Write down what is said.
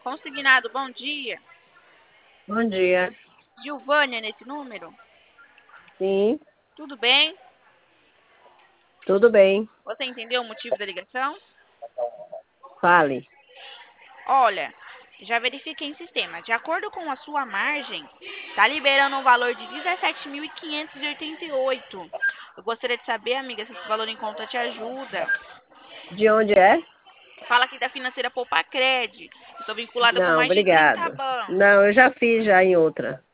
Consignado, bom dia. Bom dia. Gilvânia nesse número? Sim, Tudo bem? tudo bem. Você entendeu o motivo da ligação? Fale. Olha, já verifiquei em sistema. De acordo com a sua margem, tá liberando um valor de 17.588. Eu gostaria de saber, amiga, se esse valor em conta te ajuda. De onde é? Fala aqui da financeira Poupa Cred. Estou vinculada com Não, mais de 30 obrigado. bancos. Não, eu já fiz já em outra.